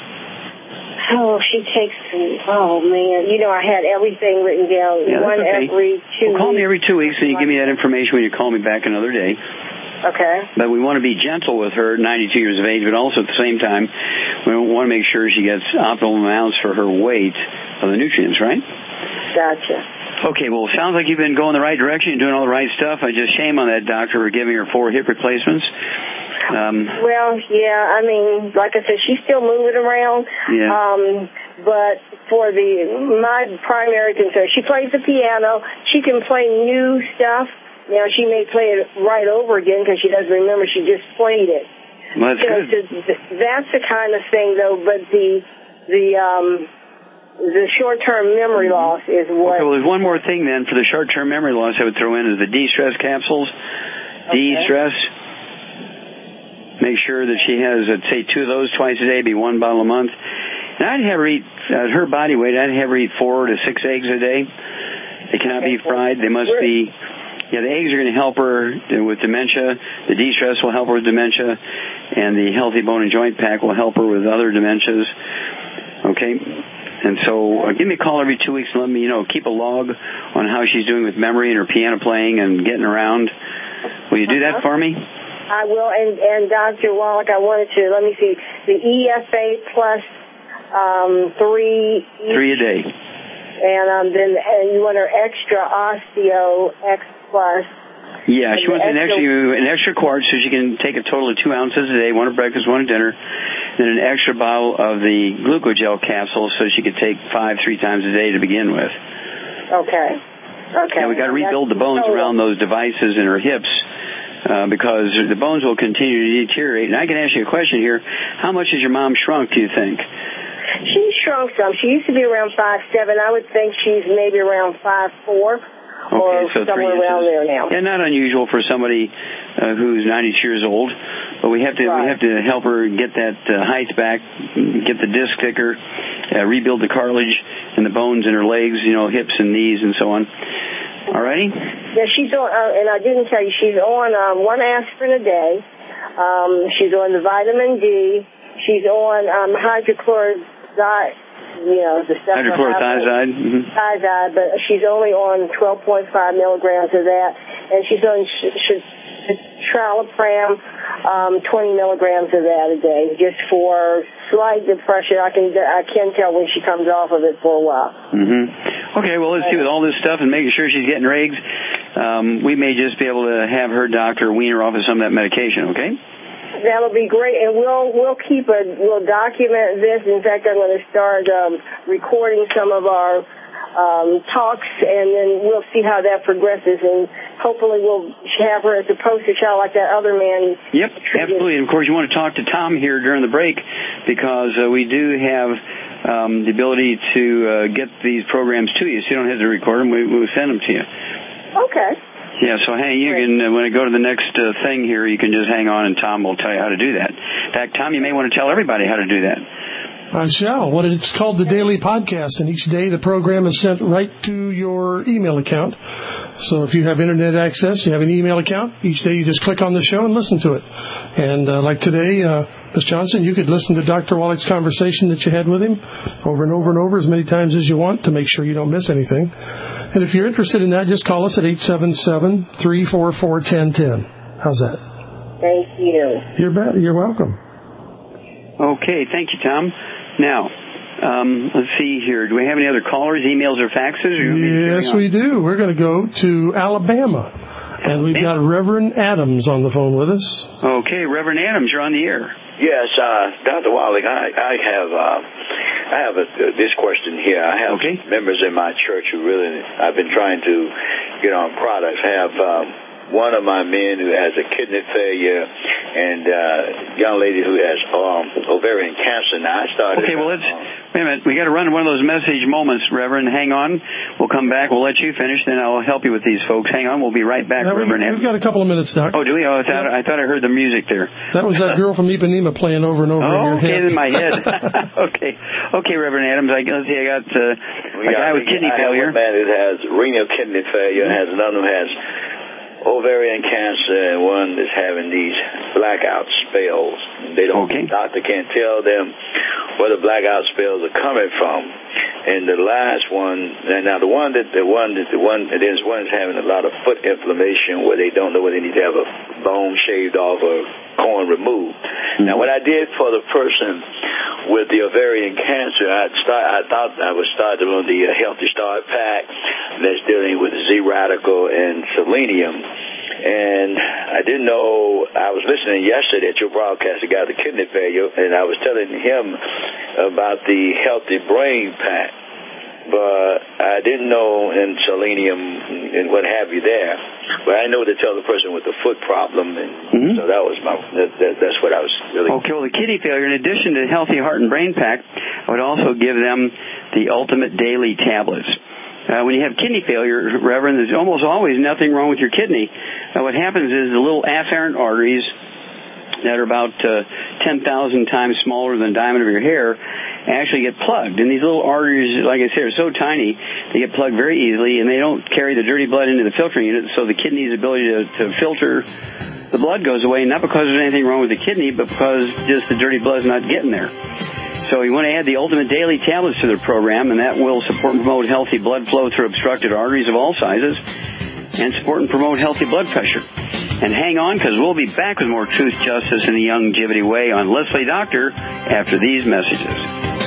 Oh, she takes, oh, man. You know, I had everything written down. Yeah, One okay. every two well, call weeks. me every two weeks, and you give me that information when you call me back another day. Okay. But we want to be gentle with her, ninety-two years of age, but also at the same time, we want to make sure she gets optimal amounts for her weight of the nutrients, right? Gotcha. Okay, well, it sounds like you've been going the right direction and doing all the right stuff. I just shame on that doctor for giving her four hip replacements. Um, well, yeah, I mean, like I said, she's still moving around. Yeah. Um, but for the, my primary concern, she plays the piano. She can play new stuff. You know, she may play it right over again because she doesn't remember she just played it. Well, that's you know, good. So that's the kind of thing, though. But the the um, the short-term memory loss is what. Okay, well, there's one more thing then for the short-term memory loss I would throw in is the de-stress capsules. Okay. De-stress. make sure that she has, uh, say, two of those twice a day, be one bottle a month. And I'd have her eat, uh, her body weight, I'd have her eat four to six eggs a day. They cannot be fried. They must be, yeah, the eggs are going to help her with dementia. The de-stress will help her with dementia. And the Healthy Bone and Joint Pack will help her with other dementias. Okay? And so uh, give me a call every two weeks and let me, you know, keep a log on how she's doing with memory and her piano playing and getting around. Will you do that for me? I will. And, and Doctor Wallach, I wanted to, let me see, the E F A plus um, three. Three a day. And um, then and you want her extra Osteo X plus. Yeah, she wants an extra, an extra quart so she can take a total of two ounces a day, one at breakfast, one at dinner, then an extra bottle of the glucogel capsule so she could take five, three times a day to begin with. Okay. Okay. Now, we got to rebuild the bones around those devices in her hips uh, because the bones will continue to deteriorate. And I can ask you a question here. How much has your mom shrunk, do you think? She's shrunk some. She used to be around five seven. I would think she's maybe around five four. Okay, or so somewhere three around inches. there now. Yeah, not unusual for somebody uh, who's ninety years old, but we have to right. we have to help her get that uh, height back, get the disc thicker, uh, rebuild the cartilage and the bones in her legs, you know, hips and knees and so on. All righty? Yeah, she's on, uh, and I didn't tell you, she's on um, one aspirin a day. Um, she's on the vitamin D. She's on um, hydrochloride. You know, the stuff. Hydrochlorothiazide. Mm-hmm. Thiazide, but she's only on twelve point five milligrams of that, and she's on sh- sh- tralopram, um, twenty milligrams of that a day, just for slight depression. I can I can tell when she comes off of it for a while. Mm-hmm. Okay, well, let's see, with all this stuff and making sure she's getting her eggs, um, we may just be able to have her doctor wean her off of some of that medication. Okay. That'll be great, and we'll we'll keep a we'll document this. In fact, I'm going to start um, recording some of our um, talks, and then we'll see how that progresses, and hopefully we'll have her as a poster child like that other man. Yep, absolutely. And of course, you want to talk to Tom here during the break because uh, we do have um, the ability to uh, get these programs to you, so you don't have to record them. We, we'll send them to you. Okay. Yeah, so hey, you can, uh, when I go to the next uh, thing here, you can just hang on and Tom will tell you how to do that. In fact, Tom, you may want to tell everybody how to do that. I shall. What it's called the Daily Podcast, and each day the program is sent right to your email account. So if you have internet access, you have an email account, each day you just click on the show and listen to it. And uh, like today, uh, Miz Johnson, you could listen to Doctor Wallach's conversation that you had with him over and over and over as many times as you want to make sure you don't miss anything. And if you're interested in that, just call us at eight seven seven, three four four, one zero one zero. How's that? Thank you. You're, be- you're welcome. Okay, thank you, Tom. Now, um, let's see here. Do we have any other callers, emails, or faxes? Or yes, we do. We're going to go to Alabama. And we've got Reverend Adams on the phone with us. Okay, Reverend Adams, you're on the air. Yes, uh, Doctor Wallach, I, I have uh, I have a, uh, this question here. I have okay. members in my church who really, I've been trying to get on products. I have um, one of my men who has a kidney failure and a uh, young lady who has um, ovarian cancer. Now, I started... Okay, well, let's... Wait a minute. We got to run one of those message moments, Reverend. Hang on. We'll come back. We'll let you finish, then I'll help you with these folks. Hang on. We'll be right back, now, Reverend. We've got a couple of minutes, Doc. Oh, do we? Oh, I thought, I thought I heard the music there. That was that girl from Ipanema playing over and over oh, in your okay, head. in my head. okay. Okay, Reverend Adams. I, let's see, I got uh, a guy with kidney I failure. I have one man who has renal kidney failure and has another who has ovarian cancer, and one is having these blackout spells. They don't, okay. The doctor can't tell them where the blackout spells are coming from. And the last one, and now the one that the one that the one that is one is having a lot of foot inflammation where they don't know whether they need to have a bone shaved off or corn removed. Mm-hmm. Now, what I did for the person with the ovarian cancer, I start, I thought I was starting on the uh, Healthy Start Pack that's dealing with Z radical and selenium. And I didn't know, I was listening yesterday at your broadcast, the guy with the kidney failure, and I was telling him about the Healthy Brain Pack. But I didn't know in selenium and what have you there. But I know to tell the person with the foot problem, and mm-hmm. so that was my, that, that, that's what I was really... Okay, well, the kidney failure, in addition to the Healthy Heart and Brain Pack, I would also give them the Ultimate Daily Tablets. Uh, when you have kidney failure, Reverend, there's almost always nothing wrong with your kidney. Uh, what happens is the little afferent arteries that are about uh, ten thousand times smaller than the diameter of your hair actually get plugged. And these little arteries, like I said, are so tiny, they get plugged very easily, and they don't carry the dirty blood into the filtering unit, so the kidney's ability to, to filter the blood goes away, not because there's anything wrong with the kidney, but because just the dirty blood's not getting there. So you want to add the Ultimate Daily tablets to their program, and that will support and promote healthy blood flow through obstructed arteries of all sizes, and support and promote healthy blood pressure. And hang on, because we'll be back with more Truth, Justice, and the Youngevity Way on Leslie Doctor after these messages.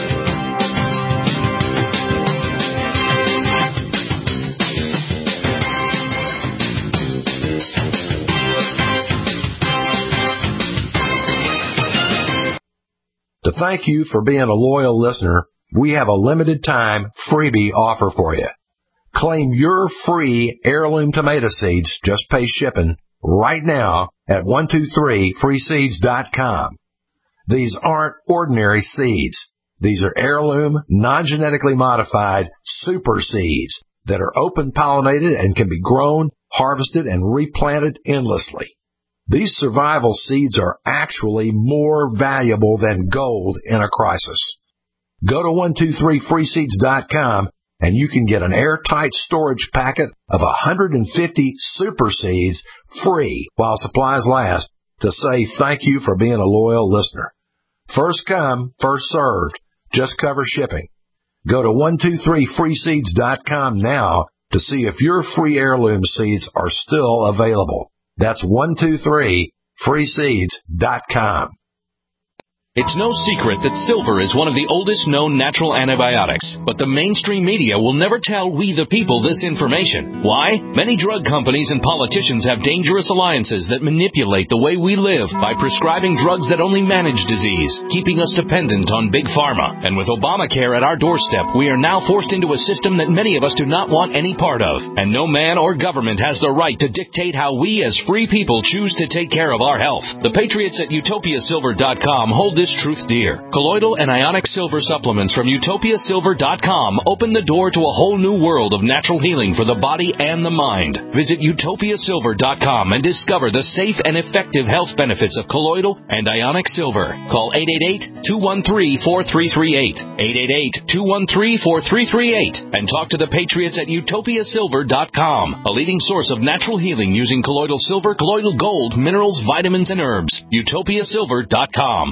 To thank you for being a loyal listener, we have a limited time freebie offer for you. Claim your free heirloom tomato seeds, just pay shipping, right now at one two three free seeds dot com. These aren't ordinary seeds. These are heirloom, non-genetically modified super seeds that are open-pollinated and can be grown, harvested, and replanted endlessly. These survival seeds are actually more valuable than gold in a crisis. Go to one two three free seeds dot com and you can get an airtight storage packet of one hundred fifty super seeds free while supplies last to say thank you for being a loyal listener. First come, first served. Just cover shipping. Go to one two three free seeds dot com now to see if your free heirloom seeds are still available. That's one two three free seeds dot com. It's no secret that silver is one of the oldest known natural antibiotics, but the mainstream media will never tell we the people this information. Why? Many drug companies and politicians have dangerous alliances that manipulate the way we live by prescribing drugs that only manage disease, keeping us dependent on big pharma. And with Obamacare at our doorstep, we are now forced into a system that many of us do not want any part of. And no man or government has the right to dictate how we as free people choose to take care of our health. The patriots at utopia silver dot com hold this truth dear. Colloidal and ionic silver supplements from utopia silver dot com open the door to a whole new world of natural healing for the body and the mind. Visit utopia silver dot com and discover the safe and effective health benefits of colloidal and ionic silver. Call eight eight eight, two one three, four three three eight, eight eight eight, two one three, four three three eight, and talk to the patriots at utopia silver dot com, a leading source of natural healing using colloidal silver, colloidal gold, minerals, vitamins, and herbs. utopia silver dot com.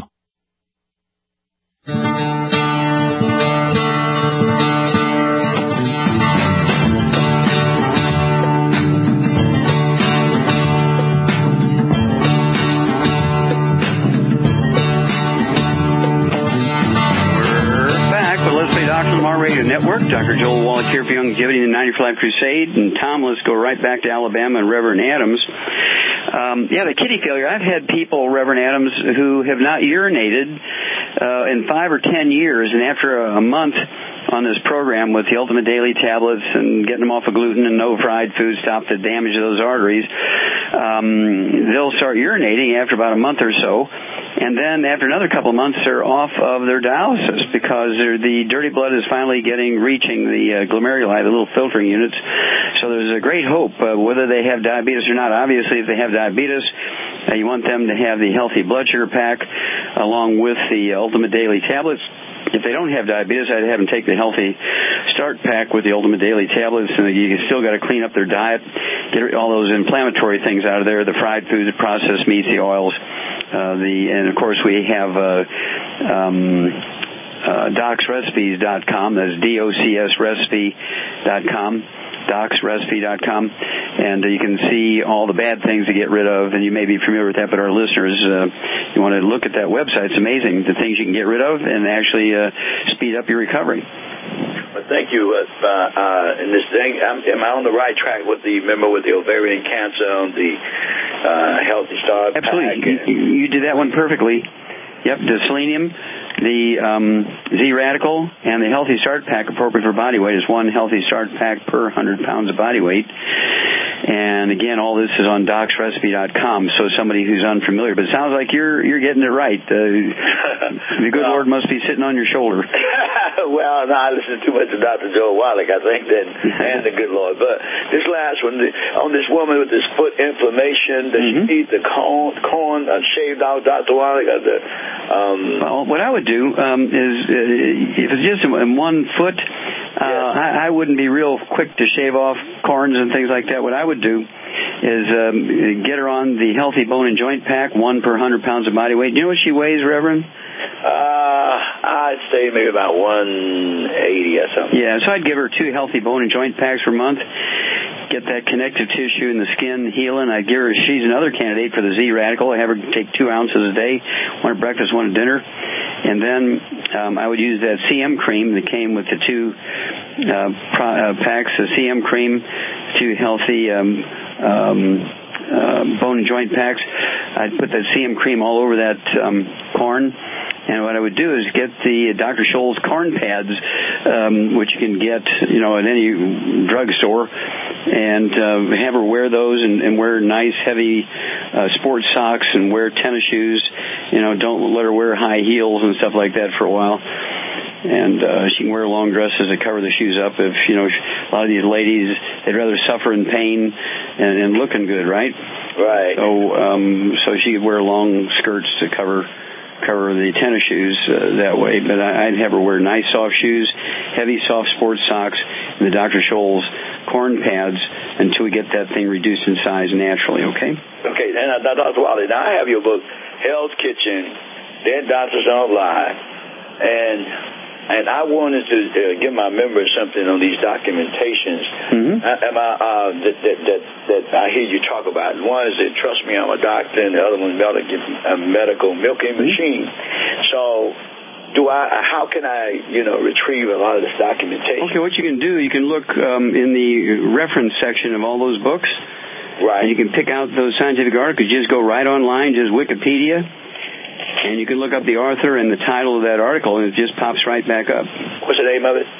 Radio Network. Doctor Joel Wallach here for Youngevity and the ninety for Life Crusade. And Tom, let's go right back to Alabama and Reverend Adams. Um, yeah, the kidney failure. I've had people, Reverend Adams, who have not urinated uh, in five or ten years, and after a, a month on this program with the Ultimate Daily tablets and getting them off of gluten and no fried food, stop the damage of those arteries, um, they'll start urinating after about a month or so. And then after another couple of months, they're off of their dialysis because the dirty blood is finally getting, reaching the uh, glomeruli, the little filtering units. So there's a great hope, uh, whether they have diabetes or not. Obviously, if they have diabetes, uh, you want them to have the healthy blood sugar pack along with the Ultimate Daily tablets. If they don't have diabetes, I'd have them take the Healthy Start Pack with the Ultimate Daily tablets, and you still got to clean up their diet, get all those inflammatory things out of there, the fried foods, the processed meats, the oils, uh, the and of course we have uh, um, uh, docs recipes dot com. That's D O C S recipe dot com. docs recipe dot com, and uh, you can see all the bad things to get rid of, and you may be familiar with that, but our listeners, uh, you want to look at that website. It's amazing, the things you can get rid of and actually uh, speed up your recovery. Well, thank you. Uh, uh, and this thing, I'm, am I on the right track with the, remember, with the ovarian cancer on the uh, Healthy Start Pack? Absolutely. You, you did that one perfectly. Yep, the selenium, the um, Z-Radical, and the Healthy Start Pack appropriate for body weight is one Healthy Start Pack per one hundred pounds of body weight. And again, all this is on docs recipe dot com, so somebody who's unfamiliar. But it sounds like you're you're getting it right. Uh, the good Lord must be sitting on your shoulder. Well, no, I listen too much to Doctor Joel Wallach, I think, then, and the good Lord. But this last one, the, on this woman with this foot inflammation, does mm-hmm. she eat the corn, corn uh, shaved out, Doctor Wallach? Uh, the, um, well, what I would do um, is, uh, if it's just in one foot, uh, yes. I, I wouldn't be real quick to shave off corns and things like that. What I would do is um, get her on the Healthy Bone and Joint Pack, one per one hundred pounds of body weight. Do you know what she weighs, Reverend? Uh, I'd say maybe about one eighty or something. Yeah, so I'd give her two Healthy Bone and Joint Packs per month. Get that connective tissue in the skin healing. I'd give her, she's another candidate for the Z-Radical. I have her take two ounces a day, one at breakfast, one at dinner. And then um, I would use that C M cream that came with the two uh, pro, uh, packs, the C M cream, two healthy um, um, uh, bone and joint packs. I'd put that C M cream all over that um, corn. And what I would do is get the Doctor Scholl's corn pads, um, which you can get, you know, at any drugstore, and uh, have her wear those and, and wear nice, heavy uh, sports socks and wear tennis shoes. You know, don't let her wear high heels and stuff like that for a while. And uh, she can wear long dresses that cover the shoes up. If, you know, a lot of these ladies, they'd rather suffer in pain and, and looking good, right? Right. So, um, so she could wear long skirts to cover cover the tennis shoes uh, that way. But I, I'd have her wear nice, soft shoes, heavy, soft sports socks, and the Doctor Scholl's corn pads until we get that thing reduced in size naturally, okay? Okay, and uh, Doctor Wally, now I have your book, Hell's Kitchen, Dead Doctors Don't Lie, and and I wanted to uh, give my members something on these documentations. Mm-hmm. I, am I, uh, that, that, that, that I hear you talk about. One is that trust me, I'm a doctor, and the other one is a medical milking machine. So, do I? How can I, you know, retrieve a lot of this documentation? Okay, what you can do, you can look um, in the reference section of all those books. Right. And you can pick out those scientific articles. Just go right online, just Wikipedia. And you can look up the author and the title of that article, and it just pops right back up. What's the name of it?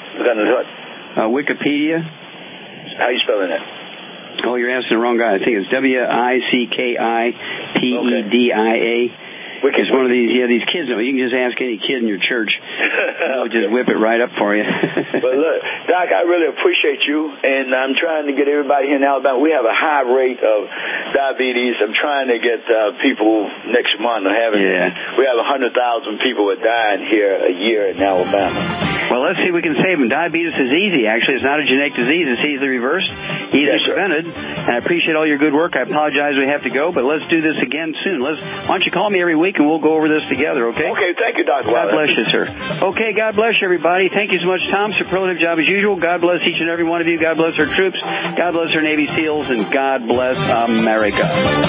Uh, Wikipedia. How are you spelling that? Oh, you're asking the wrong guy. I think it's W I C K I P E D I A. It's one of these, yeah, these kids. You can just ask any kid in your church. They'll just whip it right up for you. But look, Doc, I really appreciate you, and I'm trying to get everybody here in Alabama. We have a high rate of diabetes. I'm trying to get uh, people next month. Having, yeah. We have one hundred thousand people that dying here a year in Alabama. Well, let's see if we can save them. Diabetes is easy, actually. It's not a genetic disease. It's easily reversed, easily yes, prevented. And I appreciate all your good work. I apologize we have to go, but let's do this again soon. Let's, why don't you call me every week, and we'll go over this together, okay? Okay, thank you, Doctor God bless you, sir. Okay, God bless you, everybody. Thank you so much, Tom. Superlative job as usual. God bless each and every one of you. God bless our troops. God bless our Navy SEALs, and God bless America.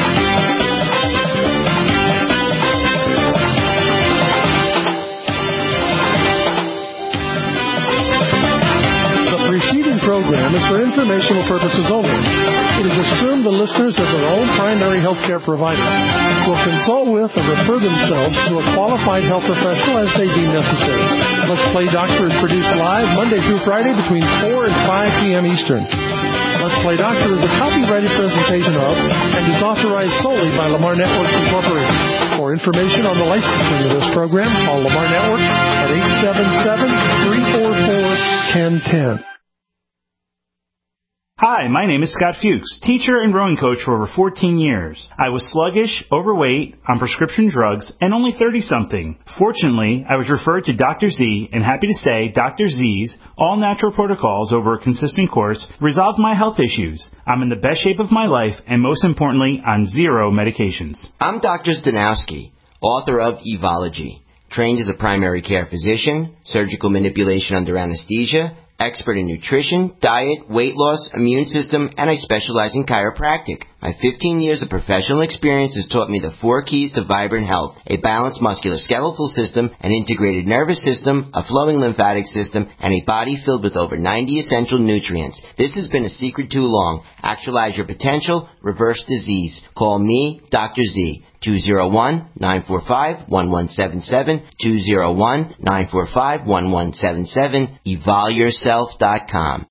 The preceding program is for informational purposes only. It is assumed the listeners of their own primary health care provider will consult with or refer themselves to a qualified health professional as they deem necessary. Let's Play Doctor is produced live Monday through Friday between four and five p.m. Eastern. Let's Play Doctor is a copyrighted presentation of and is authorized solely by Lamar Networks Incorporated. For information on the licensing of this program, call Lamar Networks at eight seven seven, three four four, one zero one zero. Hi, my name is Scott Fuchs, teacher and rowing coach for over fourteen years. I was sluggish, overweight, on prescription drugs, and only thirty-something. Fortunately, I was referred to Doctor Z, and happy to say Doctor Z's all-natural protocols over a consistent course resolved my health issues. I'm in the best shape of my life, and most importantly, on zero medications. I'm Doctor Zdanowski, author of Evology, trained as a primary care physician, surgical manipulation under anesthesia, expert in nutrition, diet, weight loss, immune system, and I specialize in chiropractic. My fifteen years of professional experience has taught me the four keys to vibrant health: a balanced musculoskeletal system, an integrated nervous system, a flowing lymphatic system, and a body filled with over ninety essential nutrients. This has been a secret too long. Actualize your potential, reverse disease. Call me, Doctor Z. two oh one, nine four five, one one seven seven, two oh one, nine four five, one one seven seven, evol yourself dot com.